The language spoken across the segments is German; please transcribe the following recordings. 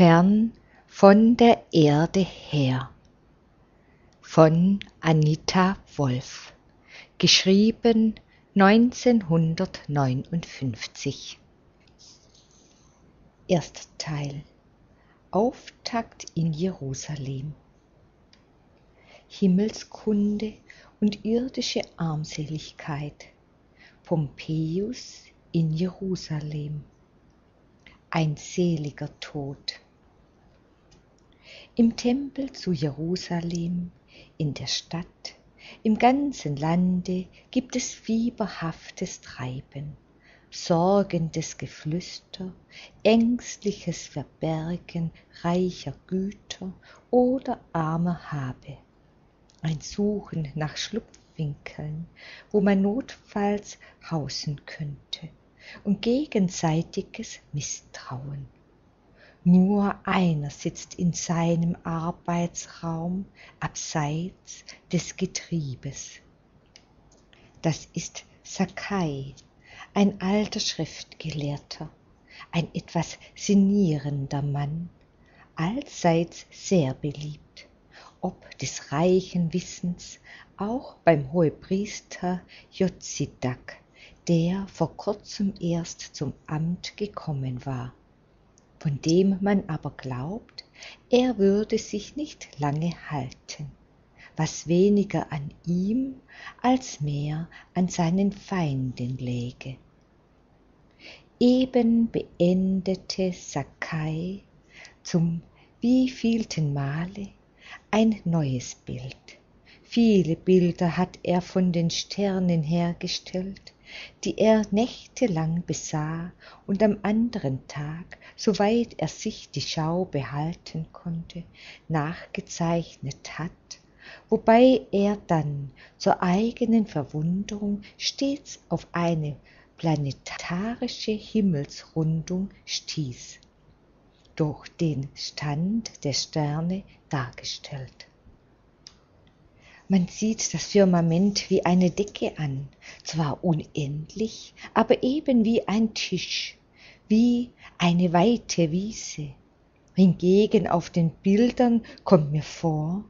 Fern von der Erde her von Anita Wolf, geschrieben 1959. Erster Teil. Auftakt in Jerusalem. Himmelskunde und irdische Armseligkeit. Pompeius in Jerusalem. Ein seliger Tod. Im Tempel zu Jerusalem, in der Stadt, im ganzen Lande gibt es fieberhaftes Treiben, sorgendes Geflüster, ängstliches Verbergen reicher Güter oder armer Habe, ein Suchen nach Schlupfwinkeln, wo man notfalls hausen könnte, und gegenseitiges Misstrauen. Nur einer sitzt in seinem Arbeitsraum abseits des Getriebes. Das ist Zakkai, ein alter Schriftgelehrter, ein etwas sinnierender Mann, allseits sehr beliebt, ob des reichen Wissens auch beim Hohepriester Jozidak, der vor kurzem erst zum Amt gekommen war, von dem man aber glaubt, er würde sich nicht lange halten, was weniger an ihm als mehr an seinen Feinden läge. Eben beendete Zakkai zum wievielten Male ein neues Bild. Viele Bilder hat er von den Sternen hergestellt, die er nächtelang besah und am anderen Tag, soweit er sich die Schau behalten konnte, nachgezeichnet hat, wobei er dann zur eigenen Verwunderung stets auf eine planetarische Himmelsrundung stieß, durch den Stand der Sterne dargestellt. Man sieht das Firmament wie eine Decke an, zwar unendlich, aber eben wie ein Tisch, wie eine weite Wiese. Hingegen auf den Bildern kommt mir vor,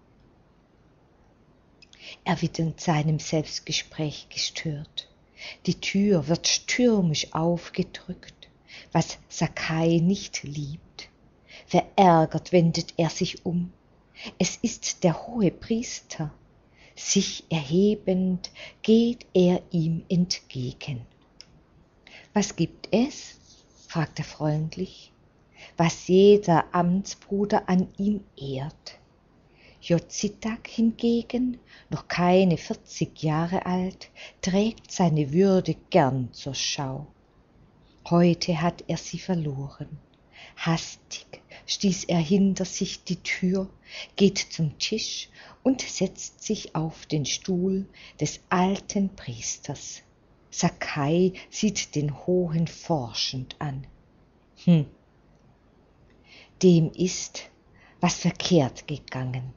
er wird in seinem Selbstgespräch gestört. Die Tür wird stürmisch aufgedrückt, was Zakkai nicht liebt. Verärgert wendet er sich um. Es ist der Hohepriester. Sich erhebend geht er ihm entgegen. »Was gibt es?« fragt er freundlich, »was jeder Amtsbruder an ihm ehrt.« Jozidak hingegen, noch keine 40 Jahre alt, trägt seine Würde gern zur Schau. Heute hat er sie verloren. Hastig stieß er hinter sich die Tür, geht zum Tisch und setzt sich auf den Stuhl des alten Priesters. Zakkai sieht den Hohen forschend an. Dem ist was verkehrt gegangen.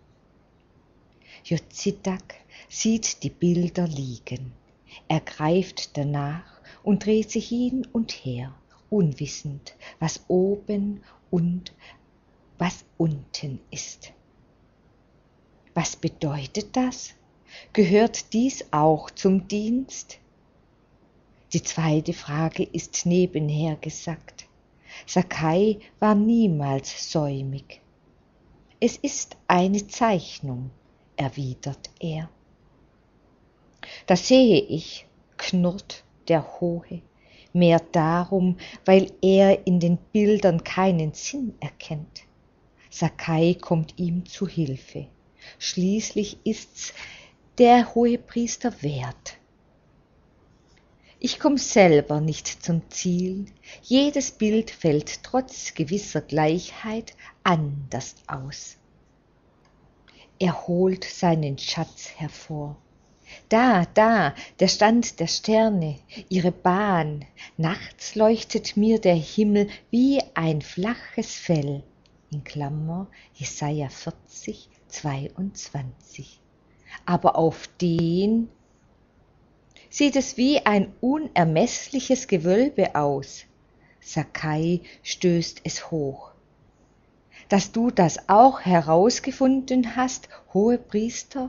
Jozidak sieht die Bilder liegen. Er greift danach und dreht sich hin und her, unwissend, was oben und was unten ist. Was bedeutet das? Gehört dies auch zum Dienst? Die zweite Frage ist nebenher gesagt. Zakkai war niemals säumig. Es ist eine Zeichnung, erwidert er. Das sehe ich, knurrt der Hohe, mehr darum, weil er in den Bildern keinen Sinn erkennt. Zakkai kommt ihm zu Hilfe. Schließlich ist's der Hohepriester wert. Ich komm selber nicht zum Ziel. Jedes Bild fällt trotz gewisser Gleichheit anders aus. Er holt seinen Schatz hervor. Da, der Stand der Sterne, ihre Bahn. Nachts leuchtet mir der Himmel wie ein flaches Fell. In Klammer Jesaja 40, 22. Aber auf den sieht es wie ein unermessliches Gewölbe aus. Zakkai stößt es hoch. dass du das auch herausgefunden hast, Hohepriester?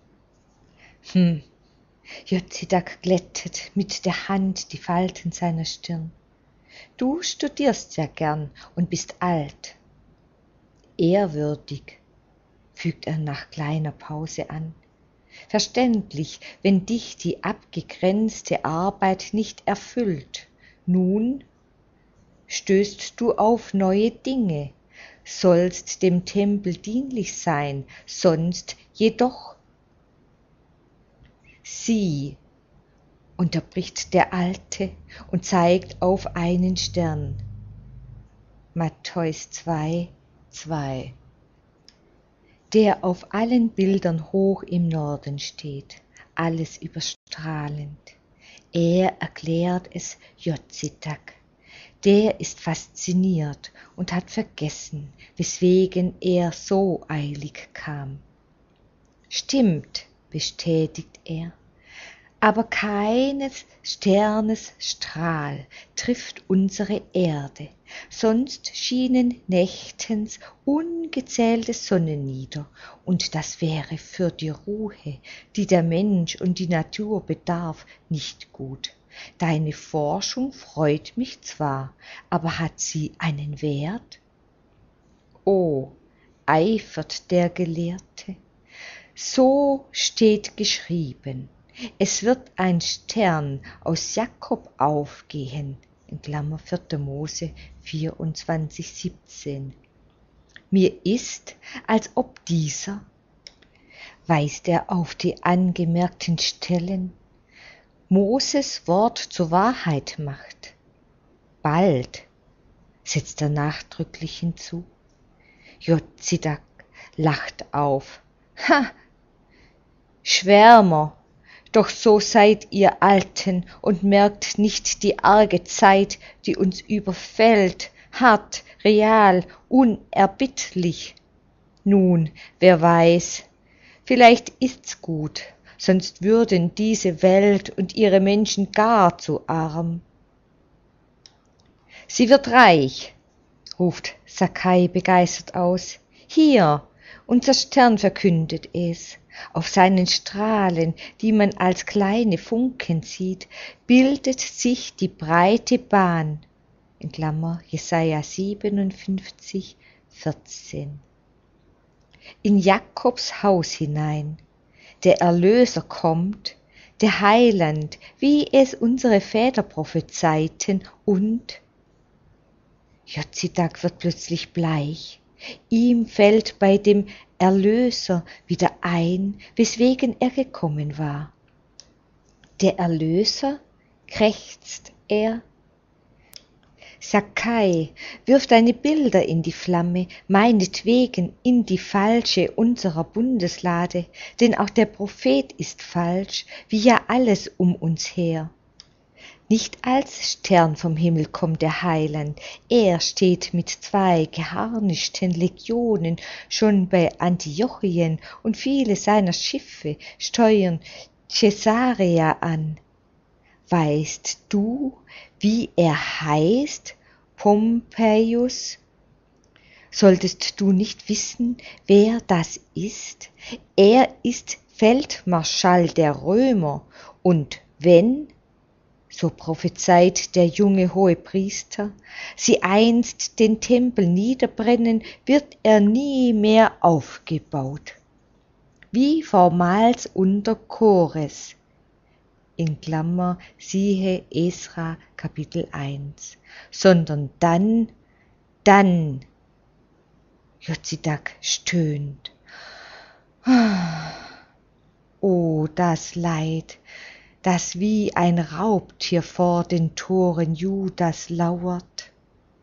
Jotzidak glättet mit der Hand die Falten seiner Stirn. Du studierst ja gern und bist alt. Ehrwürdig, fügt er nach kleiner Pause an. Verständlich, wenn dich die abgegrenzte Arbeit nicht erfüllt. Nun stößt du auf neue Dinge, sollst dem Tempel dienlich sein, sonst jedoch. Sieh, unterbricht der Alte und zeigt auf einen Stern. Matthäus 2,2. Der auf allen Bildern hoch im Norden steht, alles überstrahlend. Er erklärt es Jotzidak. Der ist fasziniert und hat vergessen, weswegen er so eilig kam. Stimmt, bestätigt er, aber keines Sternes Strahl trifft unsere Erde, sonst schienen nächtens ungezählte Sonnen nieder, und das wäre für die Ruhe, die der Mensch und die Natur bedarf, nicht gut. Deine Forschung freut mich zwar, aber hat sie einen Wert? Oh, eifert der Gelehrte, so steht geschrieben. Es wird ein Stern aus Jakob aufgehen, in Klammer 4. Mose 24,17. Mir ist, als ob dieser, weist er auf die angemerkten Stellen, Moses Wort zur Wahrheit macht. Bald, setzt er nachdrücklich hinzu. Jotzidak lacht auf. Ha! Schwärmer! Doch so seid ihr Alten und merkt nicht die arge Zeit, die uns überfällt, hart, real, unerbittlich. Nun, wer weiß, vielleicht ist's gut, sonst würden diese Welt und ihre Menschen gar zu arm. Sie wird reich, ruft Sakai begeistert aus. Hier, unser Stern verkündet es. Auf seinen Strahlen, die man als kleine Funken sieht, bildet sich die breite Bahn. In Klammer Jesaja 57, 14. In Jakobs Haus hinein. Der Erlöser kommt, der Heiland, wie es unsere Väter prophezeiten, und Jotzidak wird plötzlich bleich. Ihm fällt bei dem Erlöser wieder ein, weswegen er gekommen war. Der Erlöser, krächzt er. Sakai, wirf deine Bilder in die Flamme, meinetwegen in die falsche unserer Bundeslade, denn auch der Prophet ist falsch, wie ja alles um uns her. Nicht als Stern vom Himmel kommt der Heiland, er steht mit 2 geharnischten Legionen schon bei Antiochien, und viele seiner Schiffe steuern Caesarea an. Weißt du, wie er heißt, Pompeius? Solltest du nicht wissen, wer das ist? Er ist Feldmarschall der Römer, und wenn, so prophezeit der junge Hohepriester, sie einst den Tempel niederbrennen, wird er nie mehr aufgebaut. Wie vormals unter Kores, in Klammer siehe Esra Kapitel 1, sondern dann, Jotzidak stöhnt. Oh, das Leid, das wie ein Raubtier vor den Toren Judas lauert.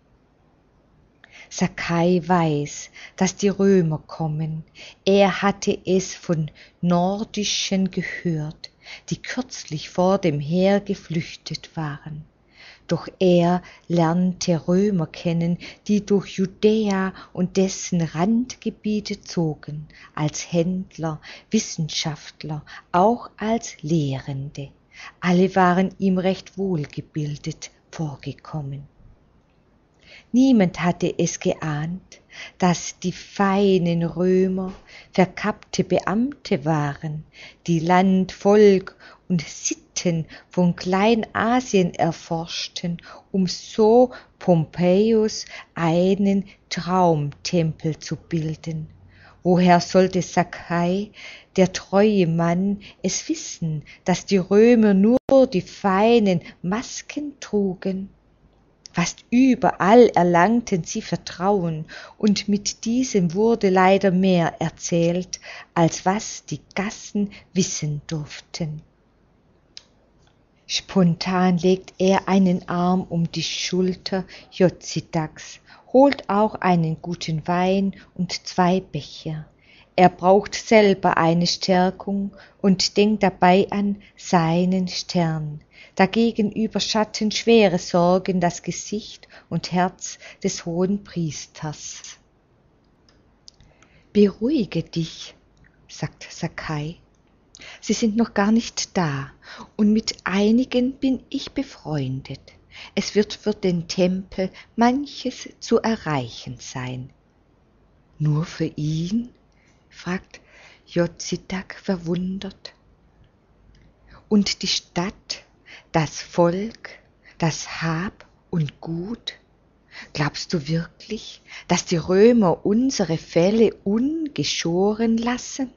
Sakai weiß, dass die Römer kommen. Er hatte es von Nordischen gehört, die kürzlich vor dem Heer geflüchtet waren. Doch er lernte Römer kennen, die durch Judäa und dessen Randgebiete zogen, als Händler, Wissenschaftler, auch als Lehrende. Alle waren ihm recht wohlgebildet vorgekommen. Niemand hatte es geahnt, dass die feinen Römer verkappte Beamte waren, die Land, Volk und Sitten von Kleinasien erforschten, um so Pompeius einen Traumtempel zu bilden. Woher sollte Sakai, der treue Mann, es wissen, dass die Römer nur die feinen Masken trugen? Fast überall erlangten sie Vertrauen, und mit diesem wurde leider mehr erzählt, als was die Gassen wissen durften. Spontan legt er einen Arm um die Schulter Jozidaks, holt auch einen guten Wein und 2 Becher. Er braucht selber eine Stärkung und denkt dabei an seinen Stern. Dagegen überschatten schwere Sorgen das Gesicht und Herz des Hohenpriesters. »Beruhige dich«, sagt Sakai. »Sie sind noch gar nicht da, und mit einigen bin ich befreundet. Es wird für den Tempel manches zu erreichen sein.« »Nur für ihn?« fragt Jozidak verwundert. »Und die Stadt, das Volk, das Hab und Gut? Glaubst du wirklich, dass die Römer unsere Fälle ungeschoren lassen?«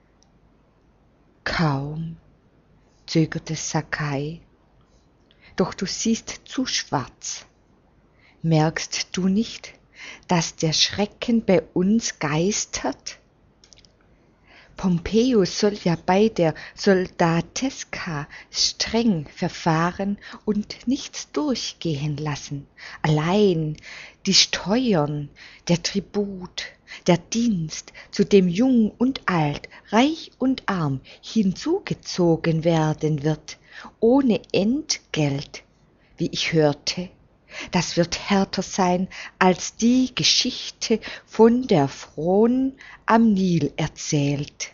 »Kaum«, zögerte Sakai. »Doch du siehst zu schwarz. Merkst du nicht, dass der Schrecken bei uns geistert? Pompeius soll ja bei der Soldateska streng verfahren und nichts durchgehen lassen. Allein die Steuern, der Tribut, der Dienst, zu dem Jung und Alt, Reich und Arm hinzugezogen werden wird, ohne Entgelt, wie ich hörte. Das wird härter sein, als die Geschichte von der Fron am Nil erzählt.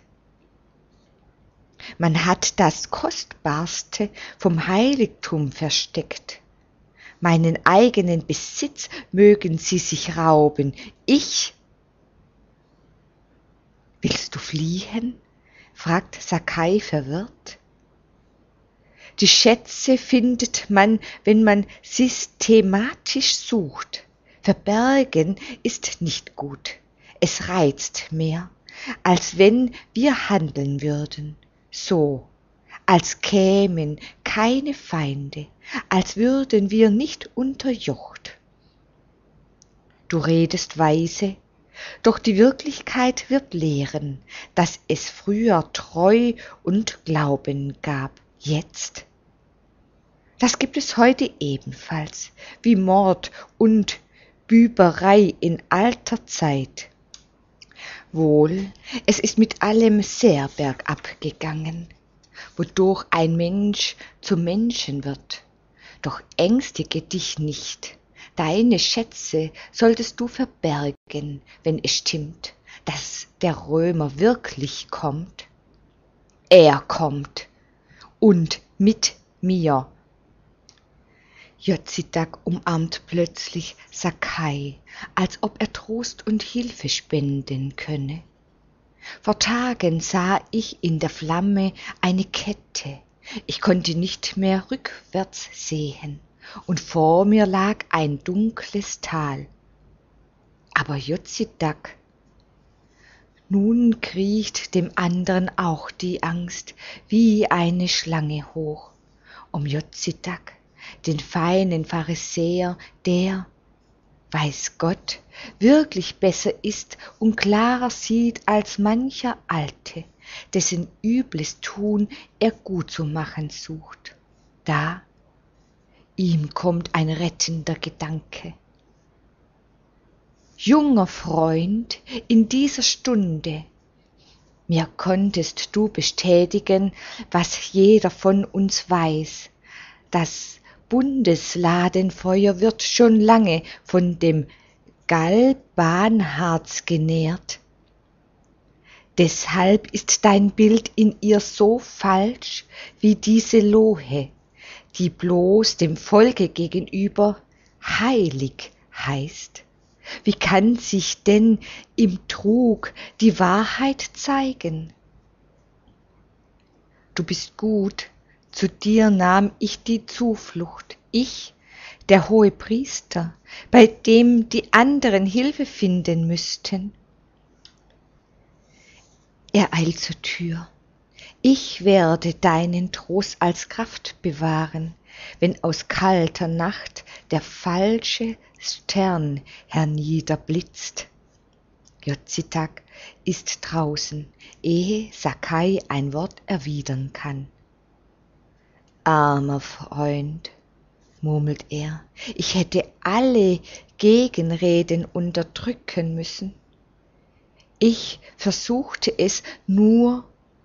Man hat das Kostbarste vom Heiligtum versteckt. Meinen eigenen Besitz mögen sie sich rauben. Ich. »Willst du fliehen?« fragt Sakai verwirrt. »Die Schätze findet man, wenn man systematisch sucht. Verbergen ist nicht gut. Es reizt mehr, als wenn wir handeln würden. So, als kämen keine Feinde, als würden wir nicht unterjocht. Du redest weise, doch die Wirklichkeit wird lehren, dass es früher Treu und Glauben gab. Jetzt? Das gibt es heute ebenfalls, wie Mord und Büberei in alter Zeit. Wohl, es ist mit allem sehr bergab gegangen, wodurch ein Mensch zum Menschen wird. Doch ängstige dich nicht. Deine Schätze solltest du verbergen, wenn es stimmt, dass der Römer wirklich kommt. Er kommt, und mit mir. Jozidak umarmt plötzlich Sakai, als ob er Trost und Hilfe spenden könne. Vor Tagen sah ich in der Flamme eine Kette. Ich konnte nicht mehr rückwärts sehen, und vor mir lag ein dunkles Tal. Aber Jozidak, nun kriecht dem anderen auch die Angst wie eine Schlange hoch. Um Jozidak, den feinen Pharisäer, der, weiß Gott, wirklich besser ist und klarer sieht als mancher Alte, dessen übles Tun er gut zu machen sucht. Da, ihm kommt ein rettender Gedanke. Junger Freund, in dieser Stunde, mir konntest du bestätigen, was jeder von uns weiß, das Bundesladenfeuer wird schon lange von dem Galbanharz genährt. Deshalb ist dein Bild in ihr so falsch wie diese Lohe, die bloß dem Volke gegenüber heilig heißt? Wie kann sich denn im Trug die Wahrheit zeigen? Du bist gut, zu dir nahm ich die Zuflucht, ich, der Hohepriester, bei dem die anderen Hilfe finden müssten. Er eilt zur Tür. Ich werde deinen Trost als Kraft bewahren, wenn aus kalter Nacht der falsche Stern herniederblitzt. Jotzitak ist draußen, ehe Sakai ein Wort erwidern kann. Armer Freund, murmelt er, ich hätte alle Gegenreden unterdrücken müssen. Ich versuchte es nur.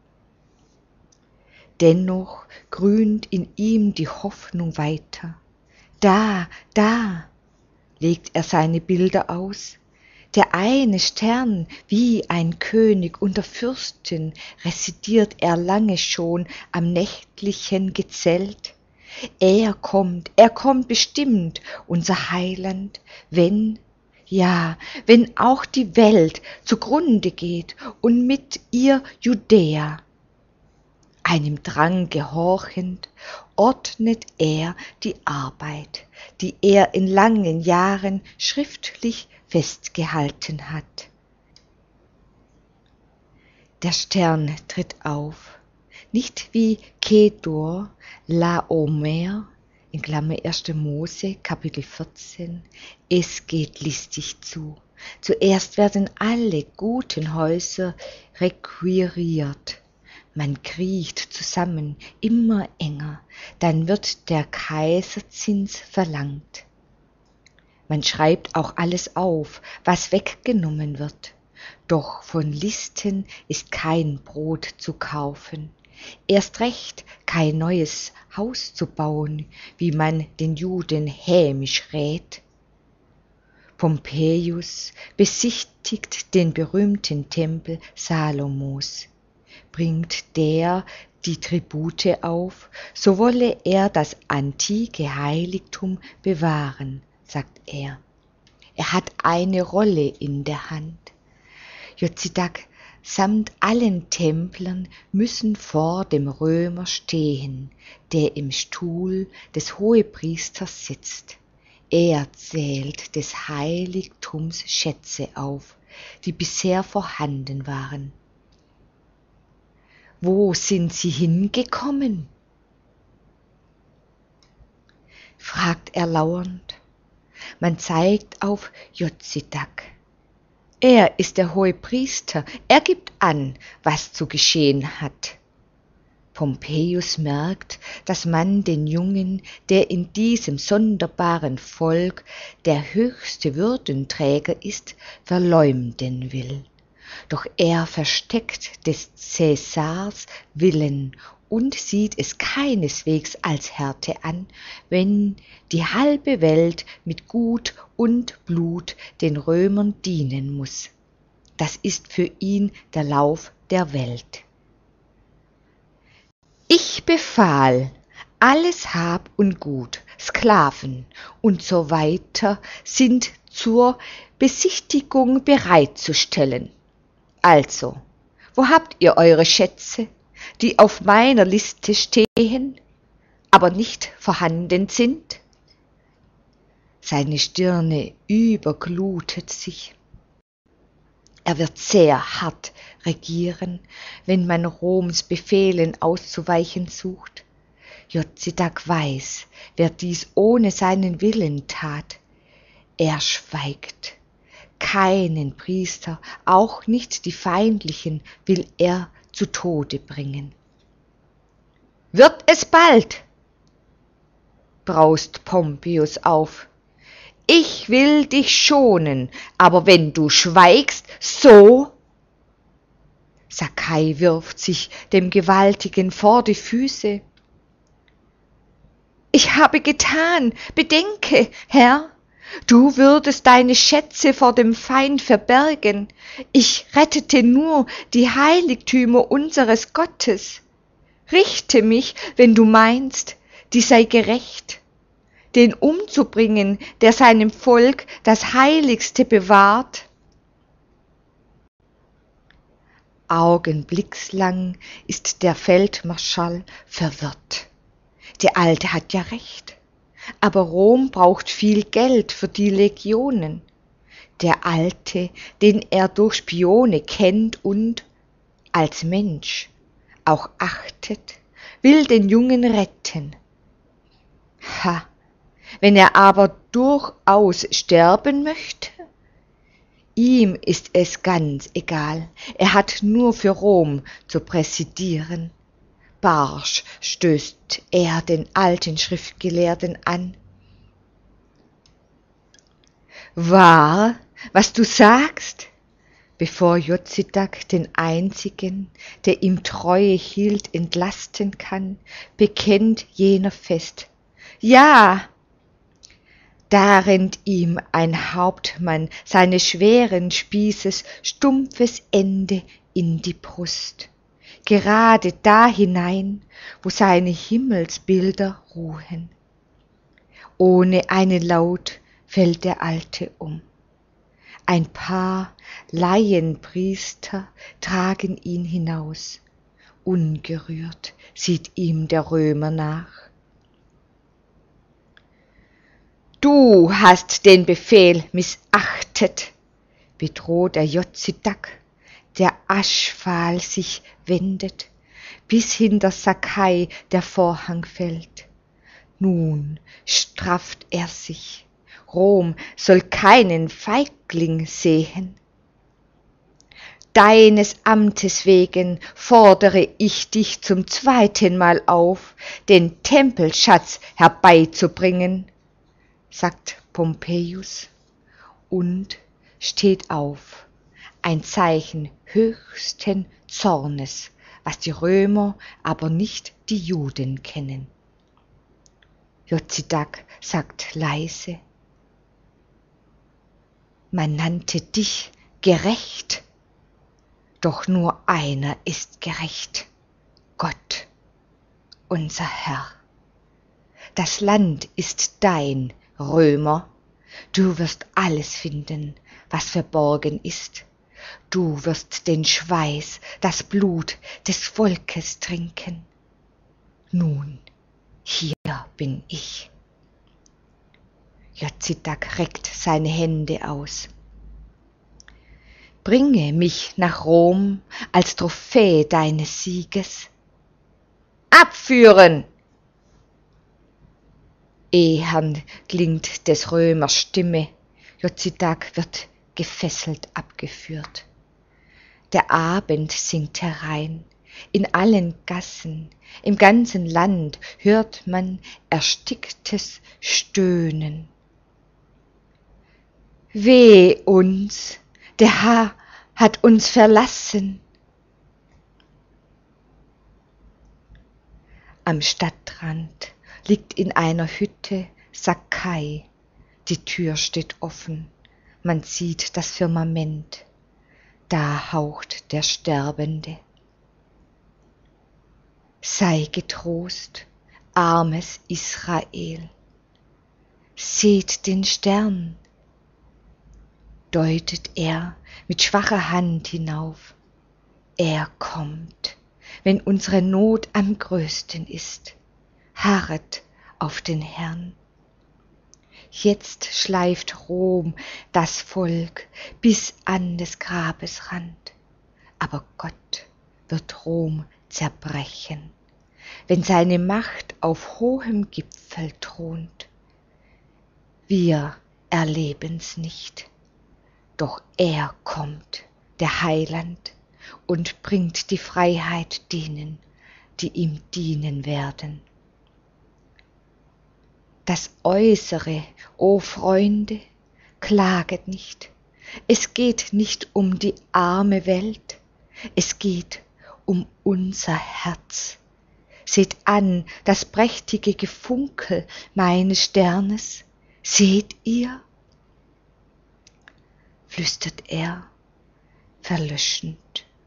Dennoch grünt in ihm die Hoffnung weiter. Da, legt er seine Bilder aus. Der eine Stern, wie ein König unter Fürsten, residiert er lange schon am nächtlichen Gezelt. Er kommt bestimmt, unser Heiland, wenn auch die Welt zugrunde geht und mit ihr Judäa. Einem Drang gehorchend ordnet er die Arbeit, die er in langen Jahren schriftlich festgehalten hat. Der Stern tritt auf, nicht wie Kedor, Laomer, in Klammer 1. Mose, Kapitel 14, es geht listig zu. Zuerst werden alle guten Häuser requiriert. Man kriecht zusammen, immer enger, dann wird der Kaiserzins verlangt. Man schreibt auch alles auf, was weggenommen wird. Doch von Listen ist kein Brot zu kaufen, erst recht kein neues Haus zu bauen, wie man den Juden hämisch rät. Pompeius besichtigt den berühmten Tempel Salomos. Bringt der die Tribute auf, so wolle er das antike Heiligtum bewahren, sagt er. Er hat eine Rolle in der Hand. Jotzitak samt allen Templern müssen vor dem Römer stehen, der im Stuhl des Hohepriesters sitzt. Er zählt des Heiligtums Schätze auf, die bisher vorhanden waren. Wo sind sie hingekommen? Fragt er lauernd. Man zeigt auf Jotzitak. Er ist der Hohepriester, er gibt an, was zu geschehen hat. Pompeius merkt, dass man den Jungen, der in diesem sonderbaren Volk der höchste Würdenträger ist, verleumden will. Doch er versteckt des Cäsars Willen und sieht es keineswegs als Härte an, wenn die halbe Welt mit Gut und Blut den Römern dienen muss. Das ist für ihn der Lauf der Welt. Ich befahl, alles Hab und Gut, Sklaven und so weiter sind zur Besichtigung bereitzustellen. Also, wo habt ihr eure Schätze, die auf meiner Liste stehen, aber nicht vorhanden sind? Seine Stirne überglutet sich. Er wird sehr hart regieren, wenn man Roms Befehlen auszuweichen sucht. Jotzitak weiß, wer dies ohne seinen Willen tat. Er schweigt. Keinen Priester, auch nicht die Feindlichen, will er zu Tode bringen. Wird es bald, braust Pompeius auf. Ich will dich schonen, aber wenn du schweigst, so. Sakai wirft sich dem Gewaltigen vor die Füße. Ich habe getan, bedenke, Herr. Du würdest deine Schätze vor dem Feind verbergen. Ich rettete nur die Heiligtümer unseres Gottes. Richte mich, wenn du meinst, die sei gerecht. den umzubringen, der seinem Volk das Heiligste bewahrt? Augenblickslang ist der Feldmarschall verwirrt. Der Alte hat ja recht, aber Rom braucht viel Geld für die Legionen. Der Alte, den er durch Spione kennt und als Mensch auch achtet, will den Jungen retten. Ha, wenn er aber durchaus sterben möchte? Ihm ist es ganz egal, er hat nur für Rom zu präsidieren. Barsch stößt er den alten Schriftgelehrten an. Wahr, was du sagst? Bevor Jozidak den einzigen, der ihm Treue hielt, entlasten kann, bekennt jener fest. Ja! Da rennt ihm ein Hauptmann seines schweren Spießes stumpfes Ende in die Brust, gerade da hinein, wo seine Himmelsbilder ruhen. Ohne einen Laut fällt der Alte um. Ein paar Laienpriester tragen ihn hinaus. Ungerührt sieht ihm der Römer nach. Du hast den Befehl missachtet, bedroht der Jozidak, der aschfahl sich wendet, bis hinter Sakai der Vorhang fällt. Nun strafft er sich. Rom soll keinen Feigling sehen. Deines Amtes wegen fordere ich dich zum zweiten Mal auf, den Tempelschatz herbeizubringen, sagt Pompeius und steht auf, ein Zeichen höchsten Zornes, was die Römer, aber nicht die Juden kennen. Jozidak sagt leise: Man nannte dich gerecht, doch nur einer ist gerecht, Gott, unser Herr. Das Land ist dein, Römer, du wirst alles finden, was verborgen ist. Du wirst den Schweiß, das Blut des Volkes trinken. Nun, hier bin ich. Jozidak reckt seine Hände aus. Bringe mich nach Rom als Trophäe deines Sieges. Abführen! Ehern klingt des Römers Stimme. Jozidak wird gefesselt abgeführt. Der Abend sinkt herein. In allen Gassen, im ganzen Land hört man ersticktes Stöhnen. Weh uns, der Herr hat uns verlassen. Am Stadtrand liegt in einer Hütte Sakai. Die Tür steht offen, man sieht das Firmament. Da haucht der Sterbende. Sei getrost, armes Israel. Seht den Stern, deutet er mit schwacher Hand hinauf. Er kommt, wenn unsere Not am größten ist. Harret auf den Herrn. Jetzt schleift Rom das Volk bis an des Grabes Rand. Aber Gott wird Rom zerbrechen, wenn seine Macht auf hohem Gipfel thront. Wir erleben's nicht, doch er kommt, der Heiland, und bringt die Freiheit denen, die ihm dienen werden. Das Äußere, o Freunde, klaget nicht. Es geht nicht um die arme Welt, es geht um unser Herz. Seht an das prächtige Gefunkel meines Sternes. Seht ihr? Flüstert er, verlöschend.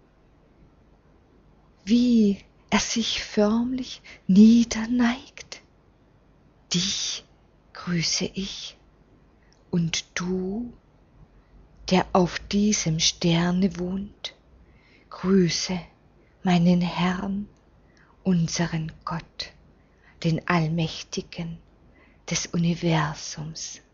Wie er sich förmlich niederneigt. Dich grüße ich, und du, der auf diesem Sterne wohnt, grüße meinen Herrn, unseren Gott, den Allmächtigen des Universums.